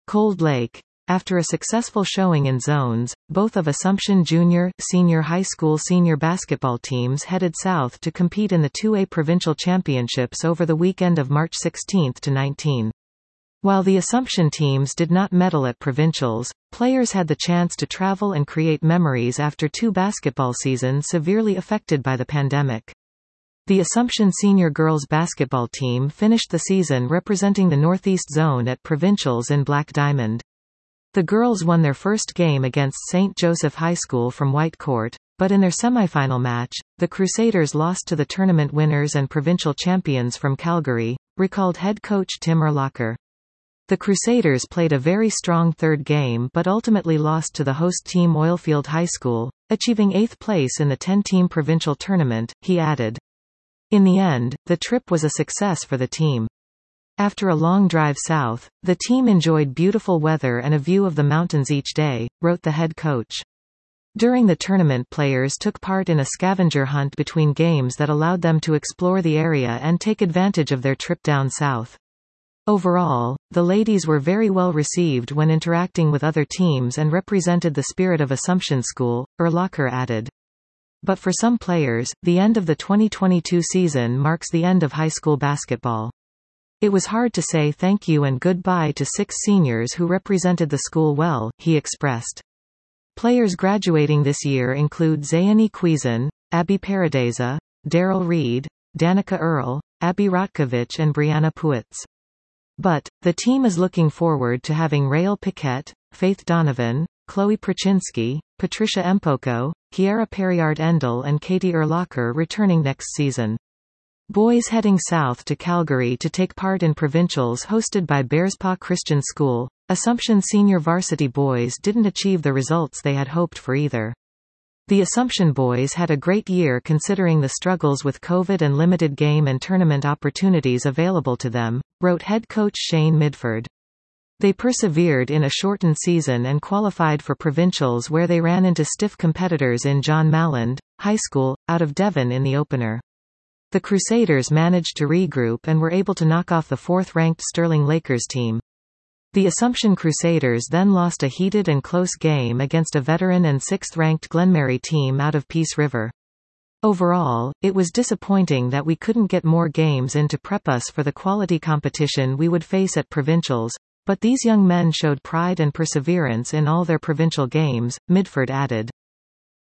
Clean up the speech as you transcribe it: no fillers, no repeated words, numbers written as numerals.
Cold Lake. After a successful showing in zones, both of Assumption Junior, Senior High School senior basketball teams headed south to compete in the 2A Provincial Championships over the weekend of March 16 to 19. While the Assumption teams did not medal at provincials, players had the chance to travel and create memories after 2 basketball seasons severely affected by the pandemic. The Assumption senior girls basketball team finished the season representing the Northeast Zone at provincials in Black Diamond. The girls won their first game against St. Joseph High School from Whitecourt, but in their semifinal match, the Crusaders lost to the tournament winners and provincial champions from Calgary, recalled head coach Tim Urlacher. The Crusaders played a very strong third game but ultimately lost to the host team Oilfield High School, achieving 8th place in the 10-team provincial tournament, he added. In the end, the trip was a success for the team. After a long drive south, the team enjoyed beautiful weather and a view of the mountains each day, wrote the head coach. During the tournament, players took part in a scavenger hunt between games that allowed them to explore the area and take advantage of their trip down south. Overall, the ladies were very well received when interacting with other teams and represented the spirit of Assumption School, Urlacher added. But for some players, the end of the 2022 season marks the end of high school basketball. It was hard to say thank you and goodbye to 6 seniors who represented the school well, he expressed. Players graduating this year include Zayani Quizan, Abby Paradeza, Daryl Reed, Danica Earl, Abby Rotkovich and Brianna Puitz. But, the team is looking forward to having Rael Paquette, Faith Donovan, Chloe Perchinsky, Patricia Empoko, Kiara Perriard-Endel and Katie Urlacher returning next season. Boys heading south to Calgary to take part in provincials hosted by Bearspaw Christian School. Assumption senior varsity boys didn't achieve the results they had hoped for either. The Assumption boys had a great year considering the struggles with COVID and limited game and tournament opportunities available to them, wrote head coach Shane Midford. They persevered in a shortened season and qualified for provincials where they ran into stiff competitors in John Malland High School, out of Devon in the opener. The Crusaders managed to regroup and were able to knock off the 4th-ranked Sterling Lakers team. The Assumption Crusaders then lost a heated and close game against a veteran and 6th-ranked Glenmary team out of Peace River. Overall, it was disappointing that we couldn't get more games in to prep us for the quality competition we would face at provincials, but these young men showed pride and perseverance in all their provincial games, Midford added.